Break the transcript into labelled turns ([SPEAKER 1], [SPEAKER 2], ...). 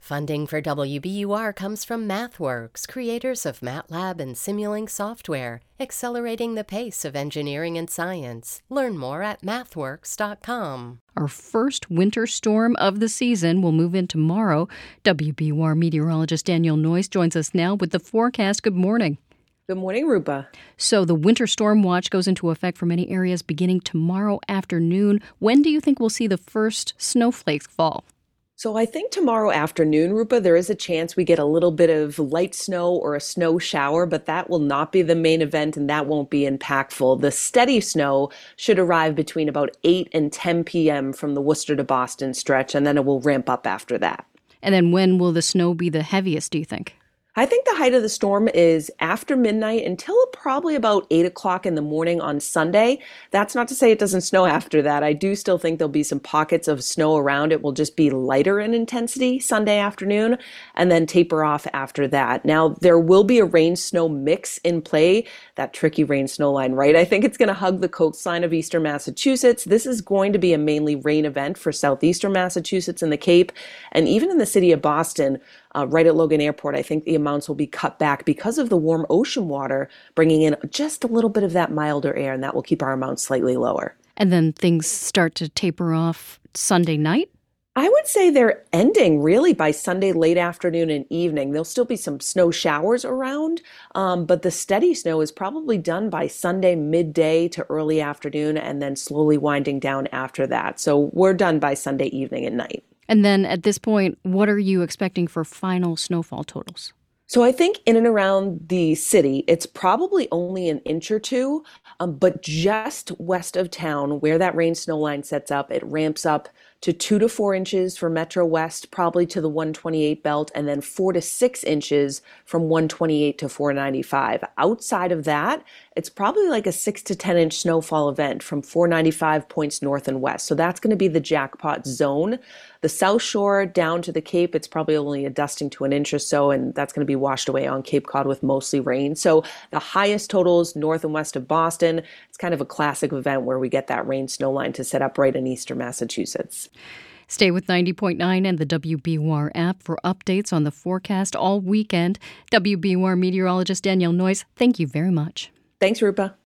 [SPEAKER 1] Funding for WBUR comes from MathWorks, creators of MATLAB and Simulink software, accelerating the pace of engineering and science. Learn more at mathworks.com.
[SPEAKER 2] Our first winter storm of the season will move in tomorrow. WBUR meteorologist Danielle Noyes joins us now with the forecast. Good morning.
[SPEAKER 3] Good morning, Rupa.
[SPEAKER 2] So the winter storm watch goes into effect for many areas beginning tomorrow afternoon. When do you think we'll see the first snowflakes fall?
[SPEAKER 3] So I think tomorrow afternoon, Rupa, there is a chance we get a little bit of light snow or a snow shower, but that will not be the main event and that won't be impactful. The steady snow should arrive between about 8 and 10 p.m. from the Worcester to Boston stretch, and then it will ramp up after that.
[SPEAKER 2] And then when will the snow be the heaviest, do you think?
[SPEAKER 3] I think the height of the storm is after midnight until probably about 8 o'clock in the morning on Sunday. That's not to say it doesn't snow after that. I do still think there'll be some pockets of snow around. It will just be lighter in intensity Sunday afternoon and then taper off after that. Now, there will be a rain-snow mix in play, that tricky rain-snow line, right? I think it's going to hug the coastline of eastern Massachusetts. This is going to be a mainly rain event for southeastern Massachusetts and the Cape, and even in the city of Boston, right at Logan Airport, I think the amounts will be cut back because of the warm ocean water, bringing in just a little bit of that milder air, and that will keep our amounts slightly lower.
[SPEAKER 2] And then things start to taper off Sunday night?
[SPEAKER 3] I would say they're ending really by Sunday late afternoon and evening. There'll still be some snow showers around, but the steady snow is probably done by Sunday midday to early afternoon and then slowly winding down after that. So we're done by Sunday evening and night.
[SPEAKER 2] And then at this point, what are you expecting for final snowfall totals?
[SPEAKER 3] So I think in and around the city, it's probably only an inch or two, but just west of town where that rain snow line sets up, it ramps up to 2 to 4 inches for Metro West, probably to the 128 belt, and then 4 to 6 inches from 128 to 495. Outside of that, it's probably like a 6 to 10 inch snowfall event from 495 points north and west. So that's going to be the jackpot zone. The South Shore down to the Cape, it's probably only a dusting to an inch or so, and that's going to be washed away on Cape Cod with mostly rain. So the highest totals north and west of Boston, it's kind of a classic event where we get that rain snow line to set up right in eastern Massachusetts.
[SPEAKER 2] Stay with 90.9 and the WBUR app for updates on the forecast all weekend. WBUR meteorologist Danielle Noyes, thank you very much.
[SPEAKER 3] Thanks, Rupa.